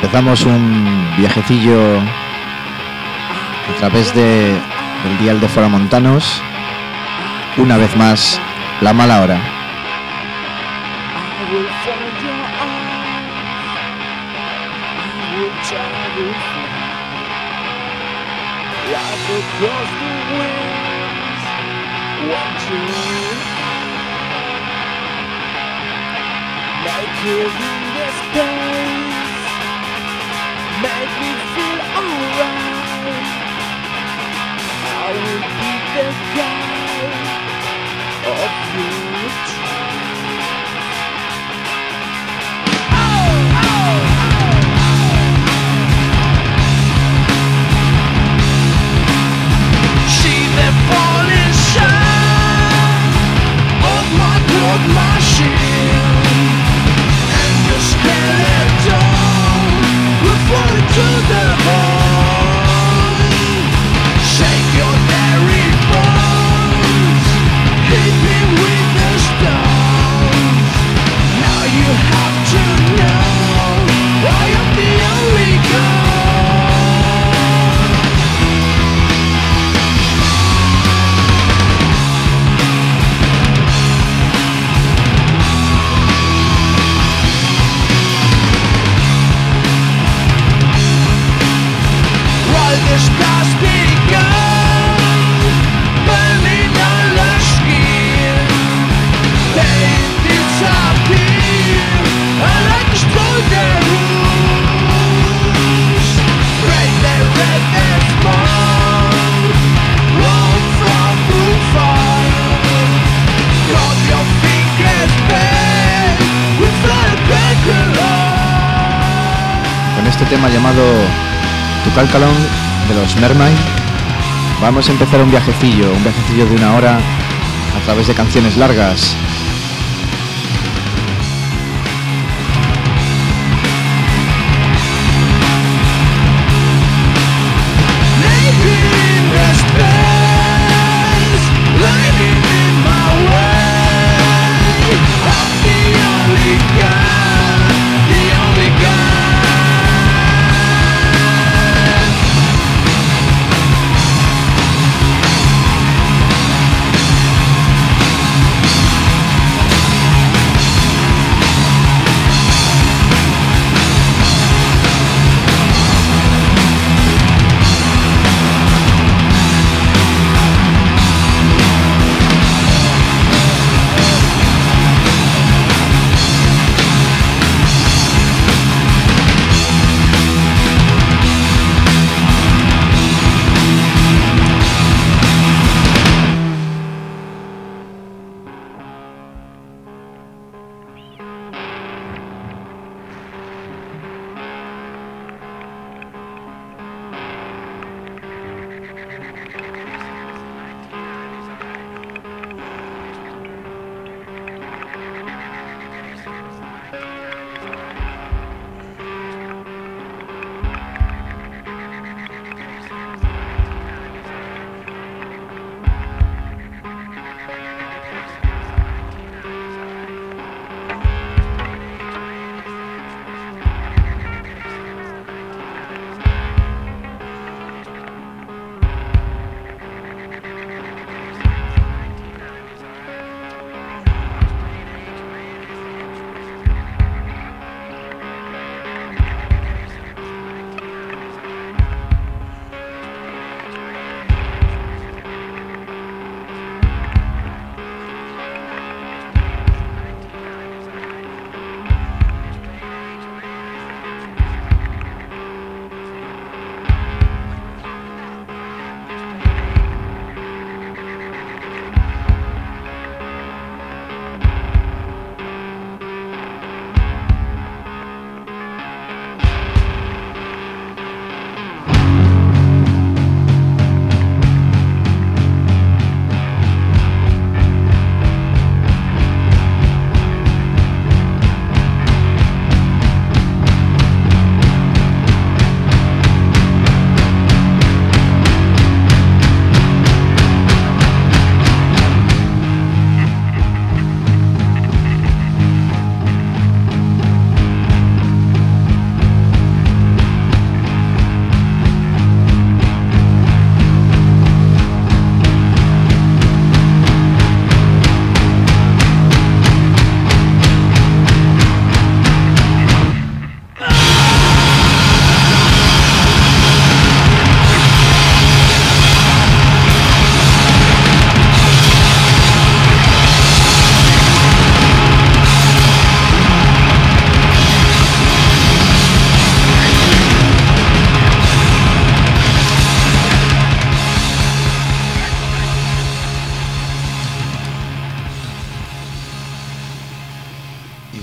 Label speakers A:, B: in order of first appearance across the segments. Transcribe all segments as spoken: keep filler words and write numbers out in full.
A: Empezamos un viajecillo a través de, del dial de Fora Montanos. Una vez más, La Mala Hora.
B: Make me feel alright. I will be the guide of your dreams. Oh, oh, oh. See the falling shine of my blood machine and your skeleton. Fall to the bone. Shake your dairy bones. Hit me with the stones. Now you have to know I am the only god. The stars begun, burning on the skin. They disappear, and I destroy their rooms. Break their red and smoke, run from blue fire. Cut your fingers back without a background.
A: Con este tema llamado Tucalcalón de los Mermaid, vamos a empezar un viajecillo, un viajecillo de una hora a través de canciones largas.
B: We'll be right back.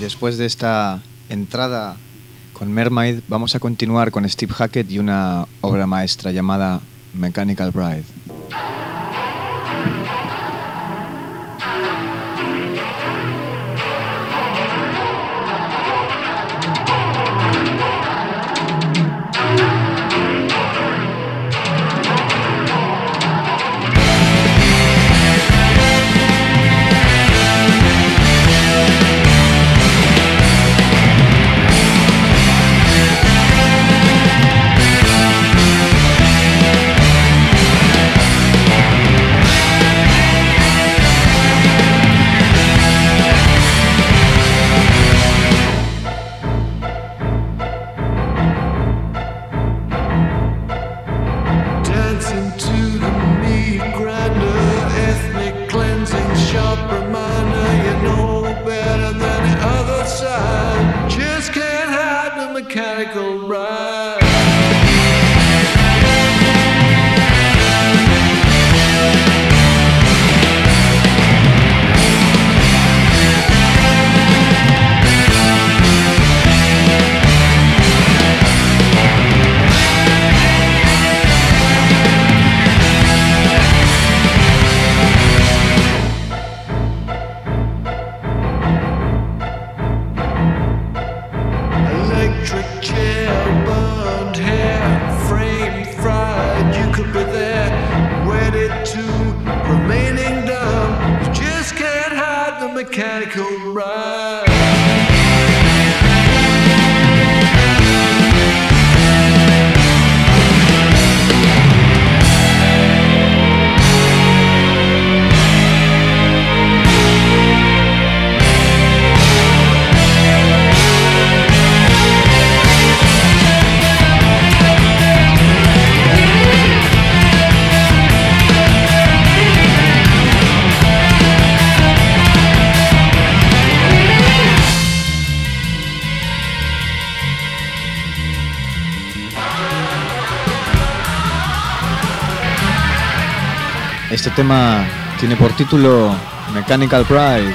A: después de esta entrada con Mermaid, vamos a continuar con Steve Hackett y una obra maestra llamada Mechanical Bride. Este tema tiene por título Mechanical Bride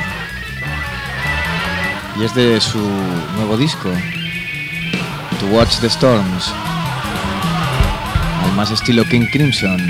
A: y es de su nuevo disco, To Watch the Storms, al más estilo King Crimson.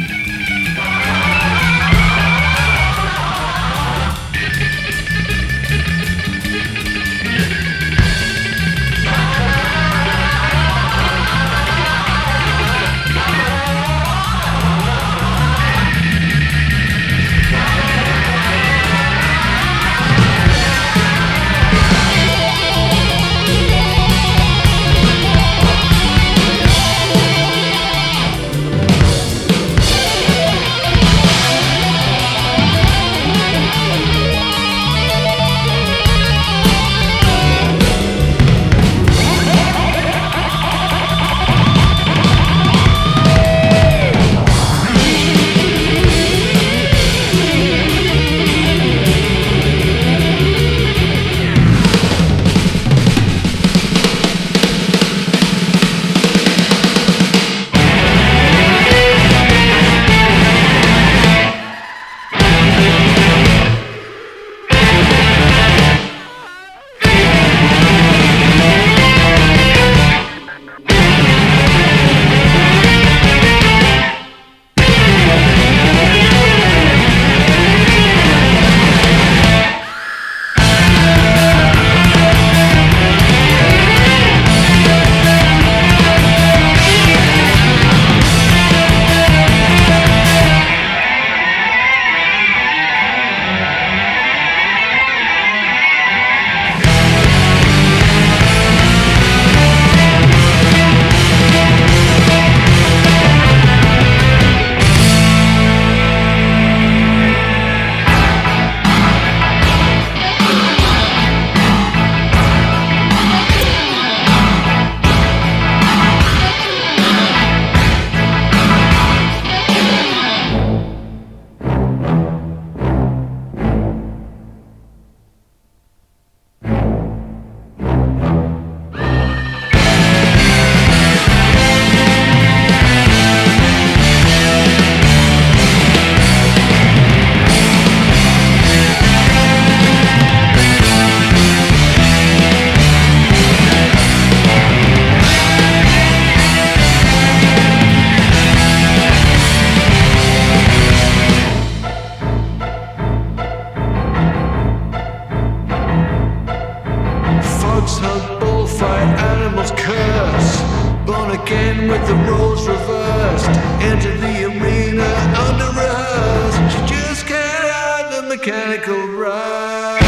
B: mechanical ride.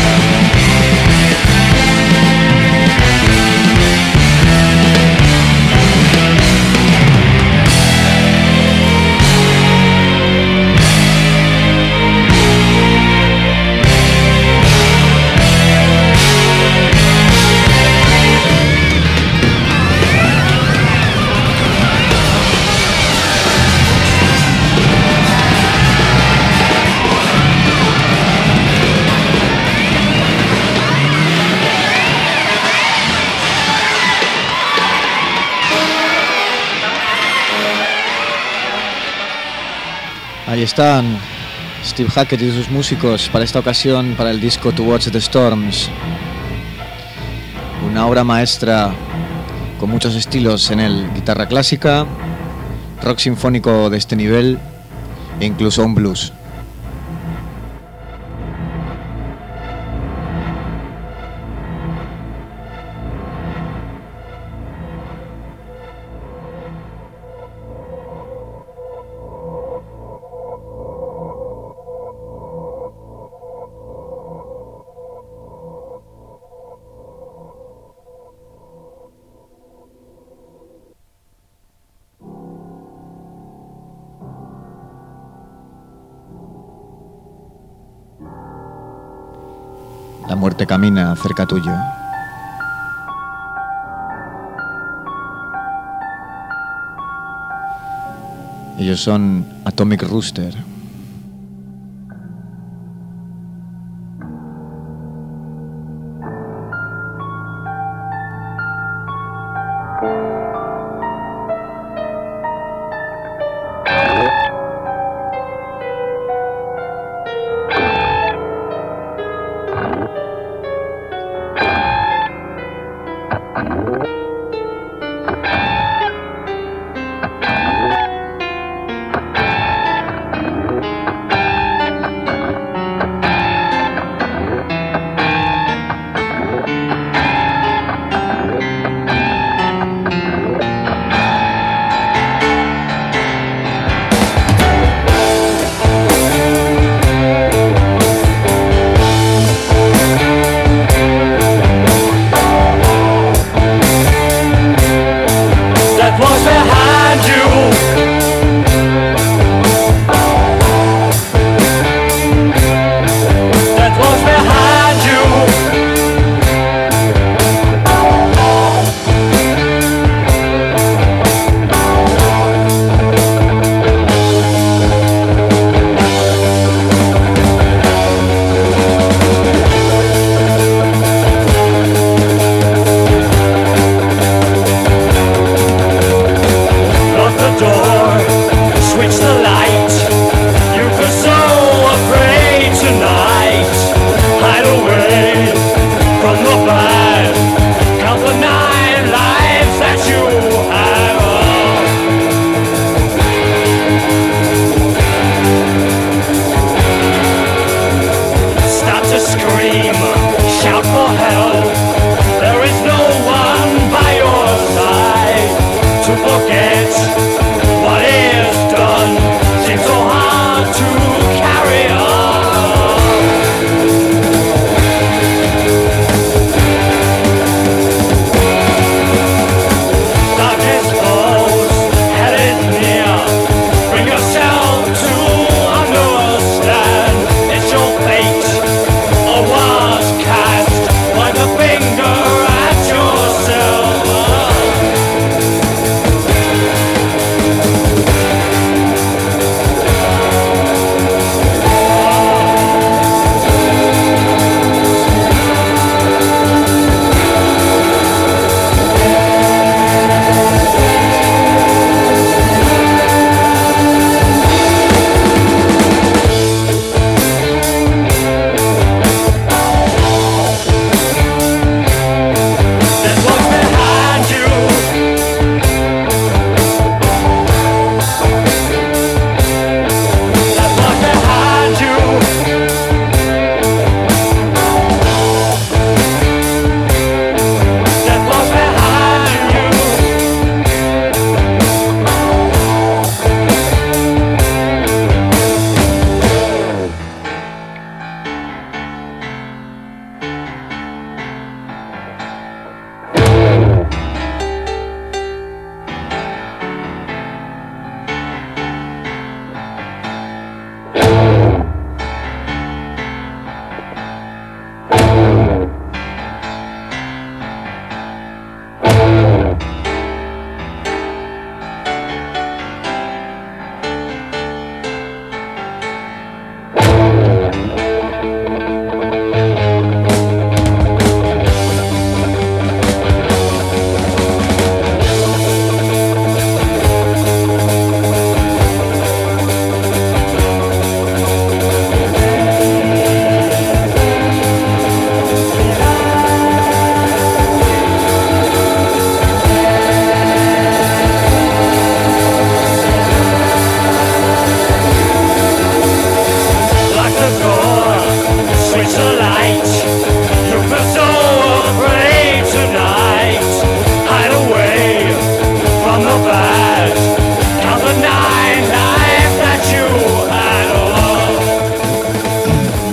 A: Ahí están Steve Hackett y sus músicos para esta ocasión, para el disco To Watch the Storms. Una obra maestra con muchos estilos en el guitarra clásica, rock sinfónico de este nivel e incluso un blues. La muerte camina cerca tuyo. Ellos son Atomic Rooster.
C: Finger at yourself.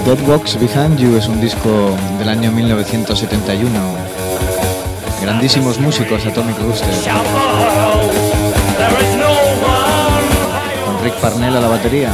A: Dead Walks Behind You es un disco del año mil novecientos setenta y uno. Grandísimos músicos, Atomic Rooster. Con Rick Parnell a la batería.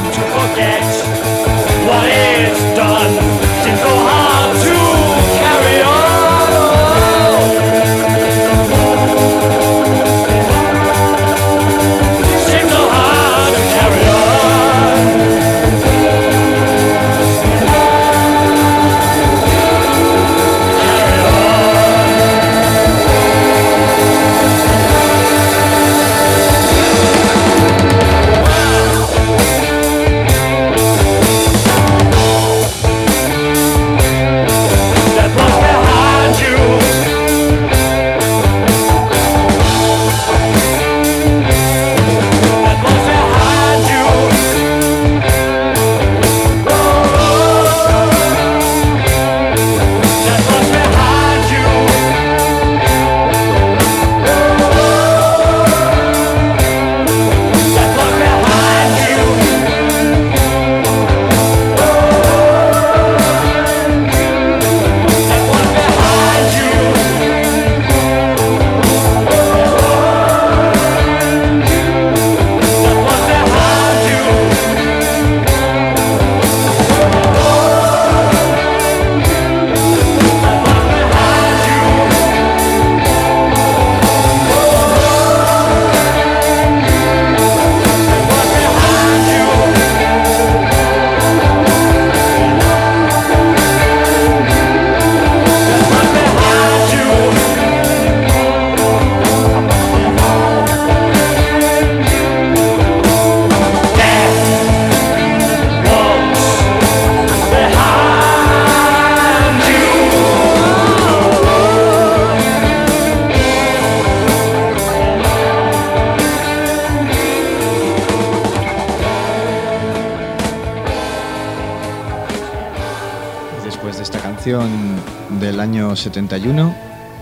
A: Del año setenta y uno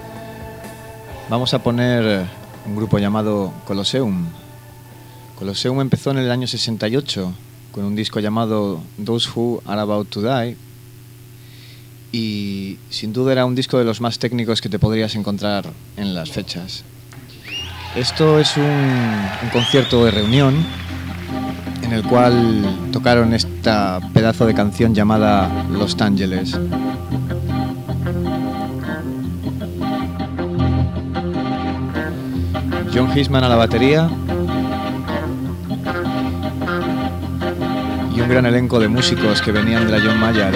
A: vamos a poner un grupo llamado Colosseum. Colosseum empezó en el año sesenta y ocho con un disco llamado Those Who Are About to Die y sin duda era un disco de los más técnicos que te podrías encontrar en las fechas. Esto es un, un concierto de reunión en el cual tocaron esta pedazo de canción llamada Los Ángeles. John Eastman a la batería y un gran elenco de músicos que venían de la John Mayer.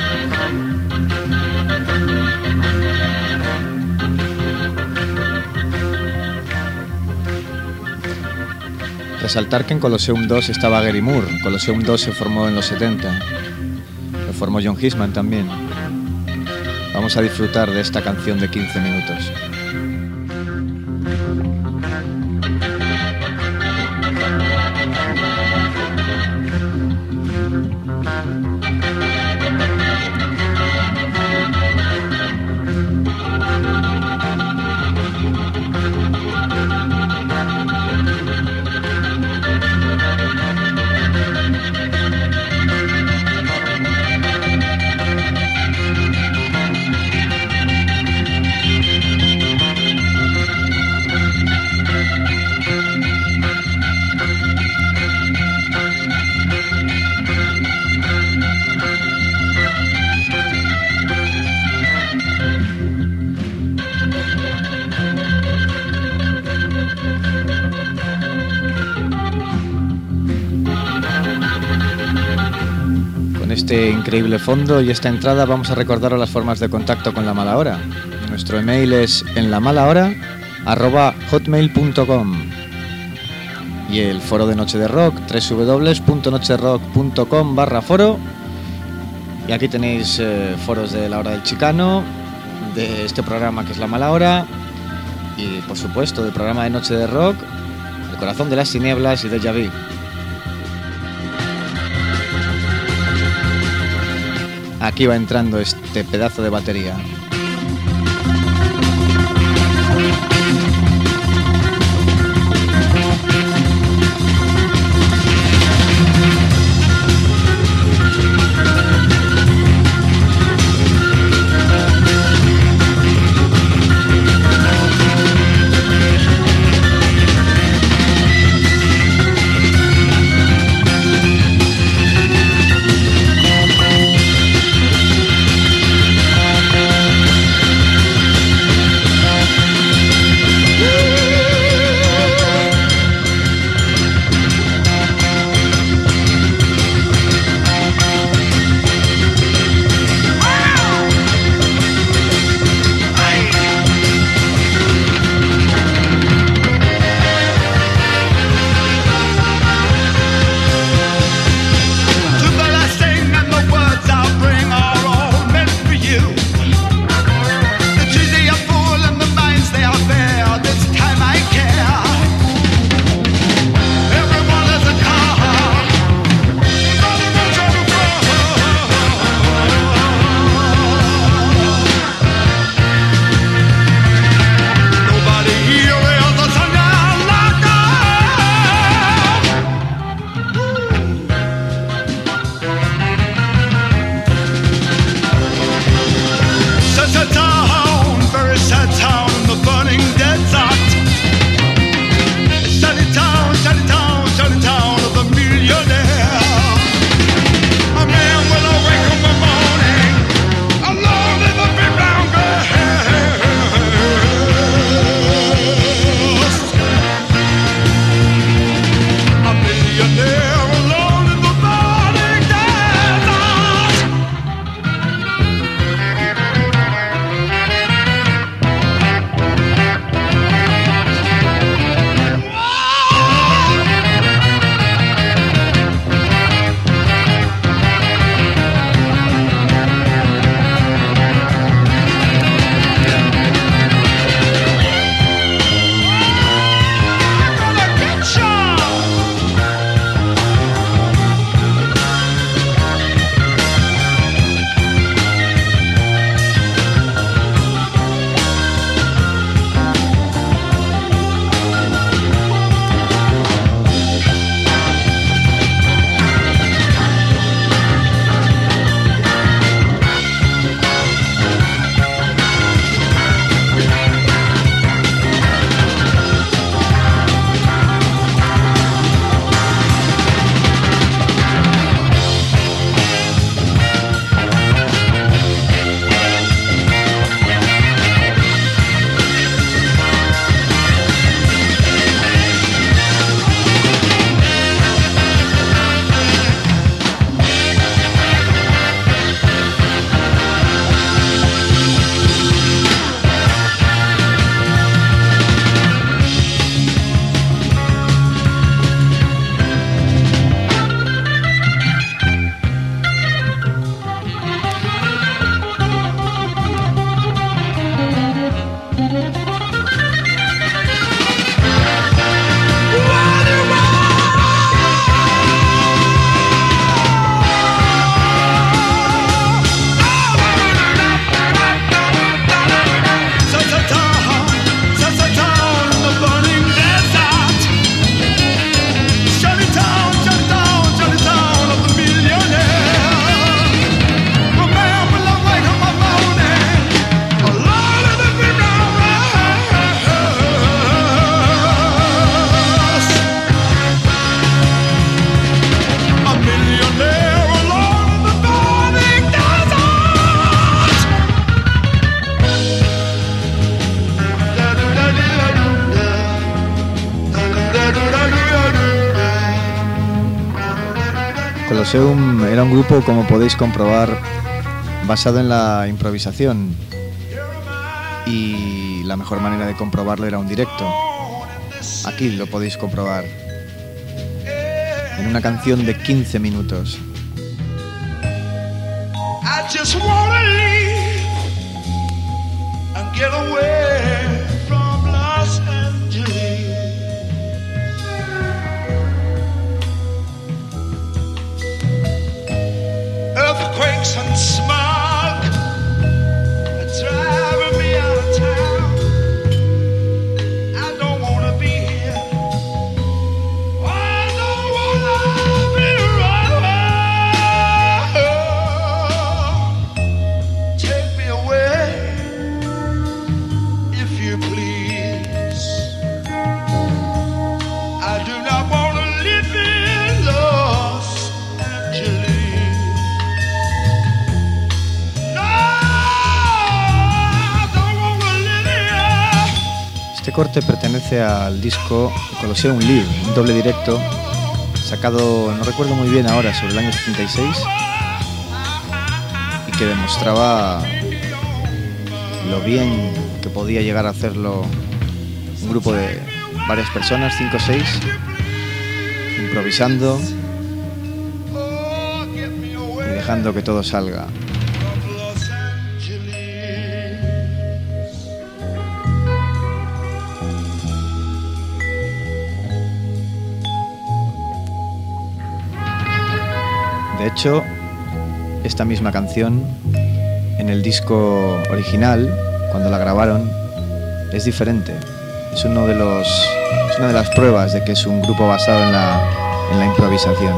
A: Resaltar que en Colosseum dos estaba Gary Moore. Colosseum dos se formó en los setenta. Lo formó John Eastman también. Vamos a disfrutar de esta canción de quince minutos. Este increíble fondo y esta entrada vamos a recordaros las formas de contacto con La Mala Hora. Nuestro email es enlamalahora arroba hotmail punto com y el foro de Noche de Rock doble u doble u doble u punto noche de rock punto com barra foro, y aquí tenéis eh, foros de La Hora del Chicano, de este programa que es La Mala Hora y por supuesto del programa de Noche de Rock, El Corazón de las Tinieblas y Déjà Vu. Aquí va entrando este pedazo de batería. Colosseum era un grupo, como podéis comprobar, basado en la improvisación, y la mejor manera de comprobarlo era un directo. Aquí lo podéis comprobar en una canción de quince minutos.
B: I just wanna leave and get away from Los Angeles. Earthquakes and smog are driving me out of town. I don't wanna be here. I don't wanna be around. Take me away, if you please. I do not wanna live in Los Angeles. No, I don't wanna live here.
A: Este corte pertenece al disco Colosseum Live, un doble directo sacado, no recuerdo muy bien ahora, sobre el año setenta y seis, y que demostraba lo bien que podía llegar a hacerlo un grupo de varias personas, cinco o seis, improvisando
B: Oh, get me
A: y
B: away
A: dejando que todo salga.
B: from Los Angeles.
A: De hecho, esta misma canción en el disco original, cuando la grabaron, es diferente. Es uno de los es una de las pruebas de que es un grupo basado en la en la improvisación.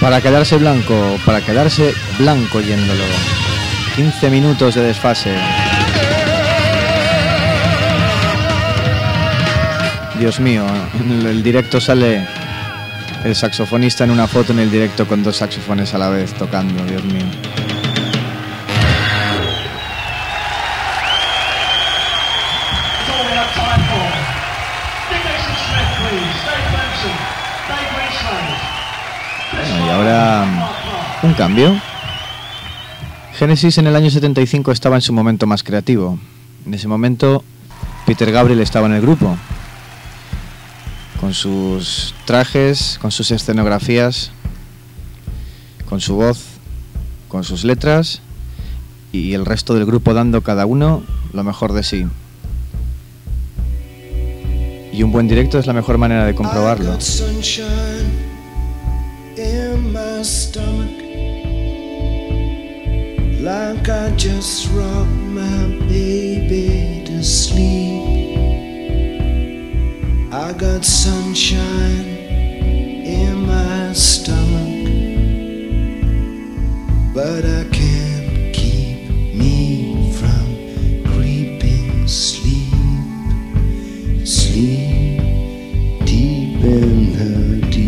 A: Para quedarse blanco, para quedarse blanco yéndolo. quince minutos de desfase. Dios mío, en el directo sale el saxofonista en una foto en el directo con dos saxofones a la vez tocando, Dios mío. Bueno, y ahora un cambio. Genesis en el año setenta y cinco estaba en su momento más creativo. En ese momento Peter Gabriel estaba en el grupo, con sus trajes, con sus escenografías, con su voz, con sus letras, y el resto del grupo dando cada uno lo mejor de sí. Y un buen directo es la mejor manera de comprobarlo. Like I just rocked my baby to sleep. I got sunshine in my stomach, but I can't keep me from creeping sleep, sleep deep in the deep.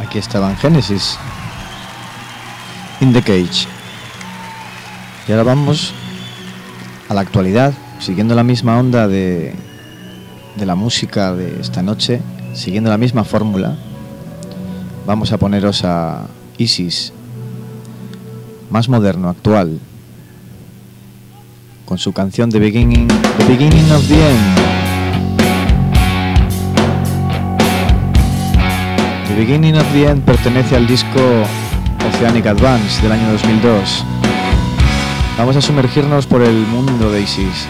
A: Aquí estaban Genesis, In the Cage. Y ahora vamos a la actualidad, siguiendo la misma onda de, de la música de esta noche, siguiendo la misma fórmula. Vamos a poneros a Isis, más moderno, actual, con su canción The Beginning, The Beginning of the End. The Beginning of the End pertenece al disco Oceanic Advance del año dos mil dos. Vamos a sumergirnos por el mundo de Isis.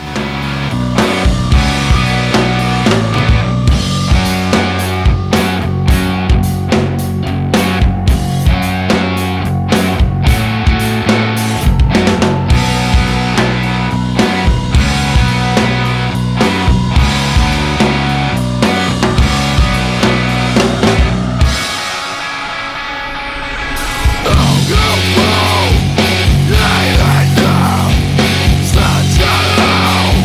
C: Such a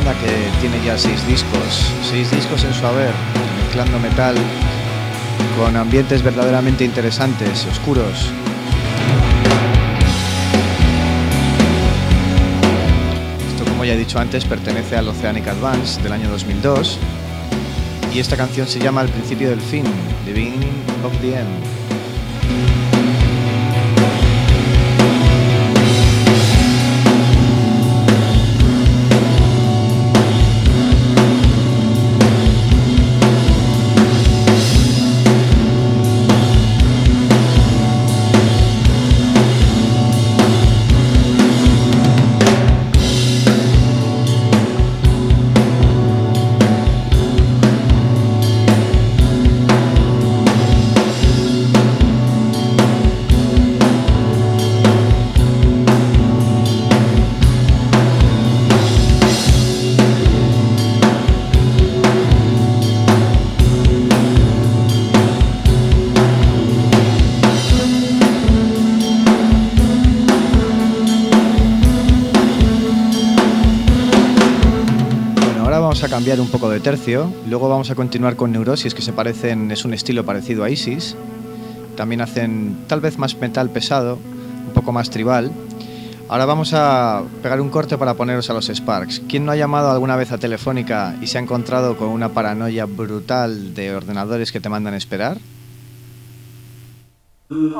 A: banda que tiene ya seis discos, seis discos en su haber, mezclando metal con ambientes verdaderamente interesantes, oscuros. Esto, como ya he dicho antes, pertenece al Oceanic Advance del año dos mil dos y esta canción se llama El principio del fin, The Beginning of the End. A cambiar un poco de tercio, luego vamos a continuar con Neurosis, que se parecen, es un estilo parecido a Isis, también hacen tal vez más metal pesado, un poco más tribal. Ahora vamos a pegar un corte para poneros a los Sparks. ¿Quién no ha llamado alguna vez a Telefónica y se ha encontrado con una paranoia brutal de ordenadores que te mandan esperar?
C: I'm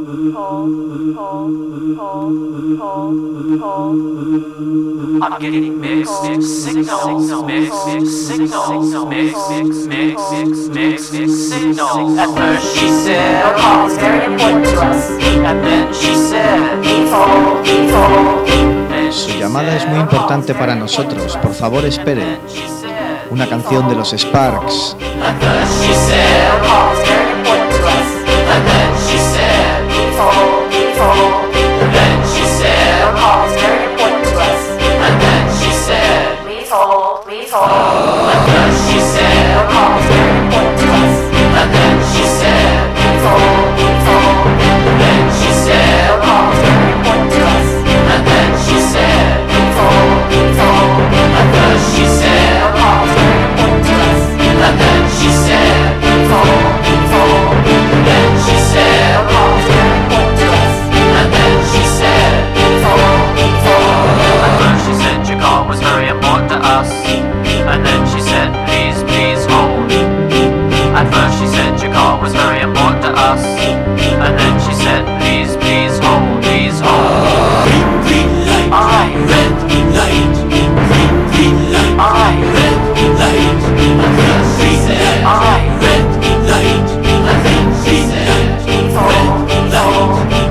C: getting mixed signals, mixed signals, mixed, mixed, mixed signals. At first she said, our call is very important to us. And then she said, evil, evil.
A: Su llamada es muy importante para nosotros, por favor espere. Una canción de los Sparks.
C: At first she said, our call is very important to us. And then she said, evil, evil. And then she said, our call is very important to us. And then she said, lethal, lethal. And then she said, our call is very important to us. And then she said, lethal, lethal. And then she said, our call is very important to us. And then she said, lethal, lethal. And then she said, our call is very important to us. And then she said, lethal, lethal. And then she said, our call is very important to us. And then she said, lethal, lethal. At first she said your call was very important to us. And then she said, please, please hold. At first she said your call was very important to us. And then she said, please, please hold, please hold. Green, green light, alright. Red light, green, green light, alright. Red light, and then she said, alright. Red light, and then she said, red light.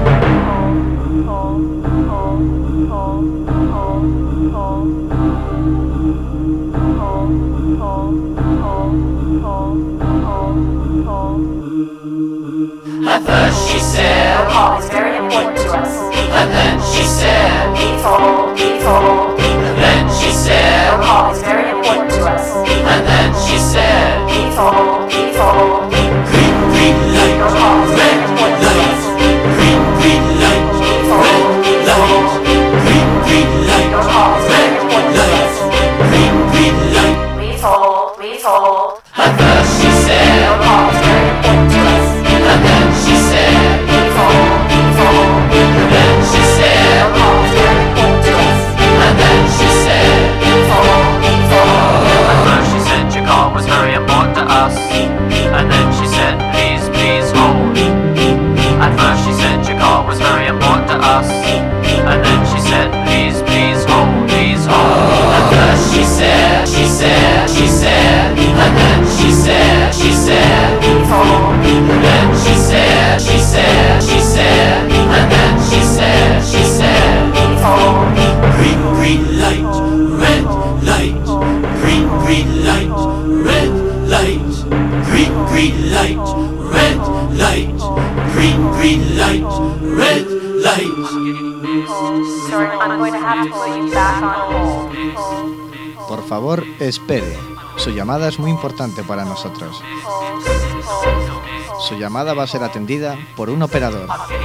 C: At first she said, our call is very important to us. And then she said, lethal, lethal. And then she said, our call is very important to us. And then she said, lethal, lethal. Green, green light, red light. Green, green light, red light. Green, green light, red light. Green, green light. Lethal, lethal. At first she said, our call is very important to us. And then she said, lethal, lethal. And then she said, our call is very important to us. And then she said, lethal, lethal. At first she said your call was very important to us. And then she said, please, please hold. At first she said your call was very important to us. And then she said, please, please hold, please hold. At first she said, she said, she said. And then she said, she said, lethal. And then she said, she said, she said. And then she said, she said, lethal. Green, green light, red light. Green, green light, red light. Green, green light, red light. Green, green light, red light.
D: Sorry, I'm going to have to put you back on hold.
A: Por favor, espere. Su llamada es muy importante para nosotros. Su llamada va a ser atendida por un operador.
C: I'm getting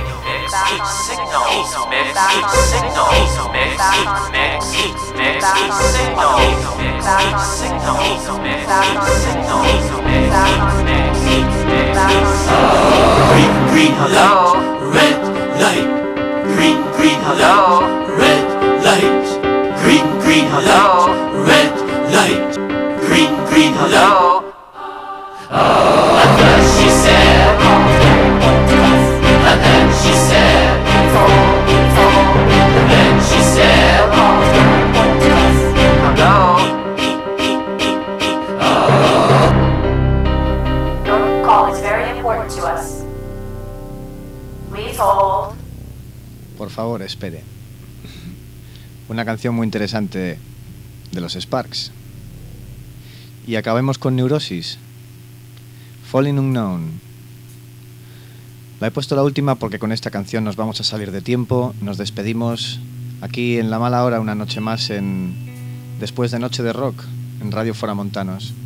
C: mix, signal, mix, signal, mix, mix, mix, signal, mix, signal, mix, signal, mix, mix, green, green, hello, red light, green, green, hello, red light, green, green, hello, red light, green, green, hello. And then she said, and then she said, and then she said, hello.
D: Your call is very important to us. Please hold.
A: Por favor, espere. Una canción muy interesante de los Sparks. Y acabemos con Neurosis, Falling Unknown. La he puesto la última porque con esta canción nos vamos a salir de tiempo. Nos despedimos aquí en La Mala Hora una noche más en después de Noche de Rock en Radio Foramontanos.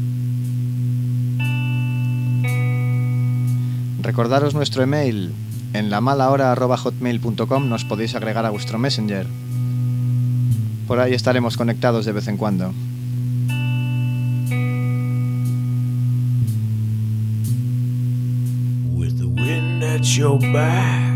A: Recordaros nuestro email en lamalahora arroba hotmail punto com. Nos podéis agregar a vuestro Messenger. Por ahí estaremos conectados de vez en cuando.
E: With the wind at your back